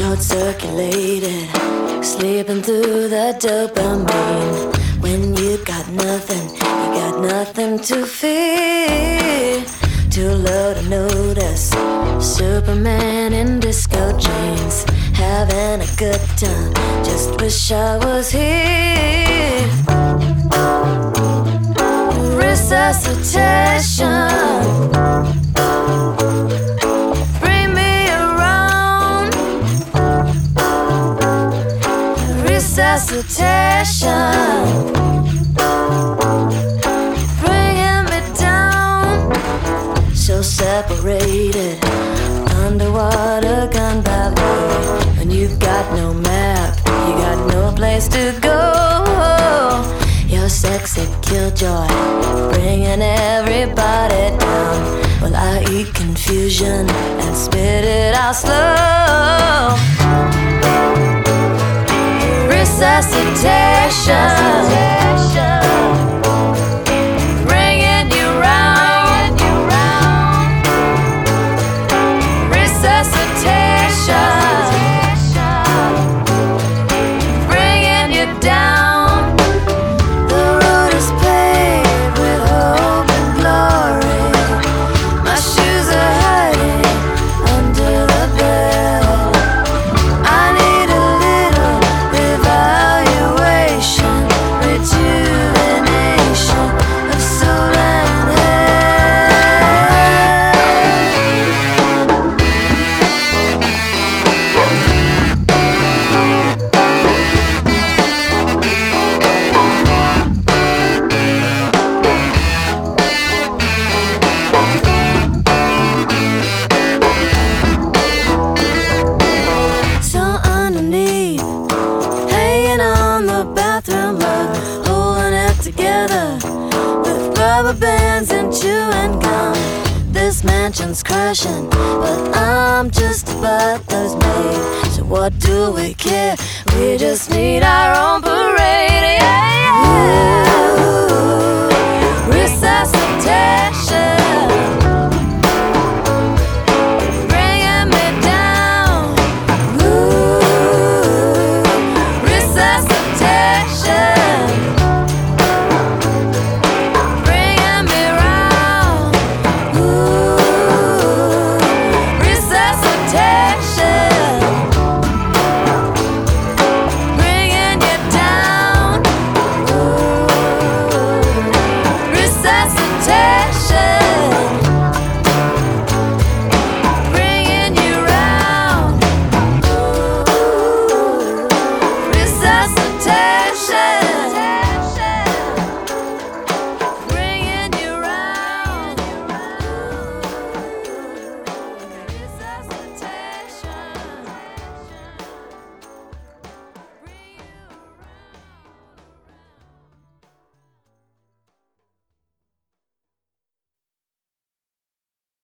blood circulated, sleeping through the dopamine. When you got nothing to fear. Too low to notice, Superman in disco jeans, having a good time, just wish I was here. Resuscitation, bring me around. Resuscitation, bringing me down. So separated, underwater gun ballet. When you've got no map, you got no place to go. Your sexy killjoy, bringing everybody down. Well, I eat confusion and spit it out slow. Resuscitation, bringing you round. Resuscitation, bringing you down. The road is paved with hope and glory. My shoes are hiding under the bed. I need a little evaluation, rejuvenation of soul and head. So underneath, hanging on the bathroom rug, holding it together with rubber bands and chewing gum. This mansion's crashing, but I'm just a butler's maid. So what do we care? We just need our own parade. Yeah, yeah. Resuscitation.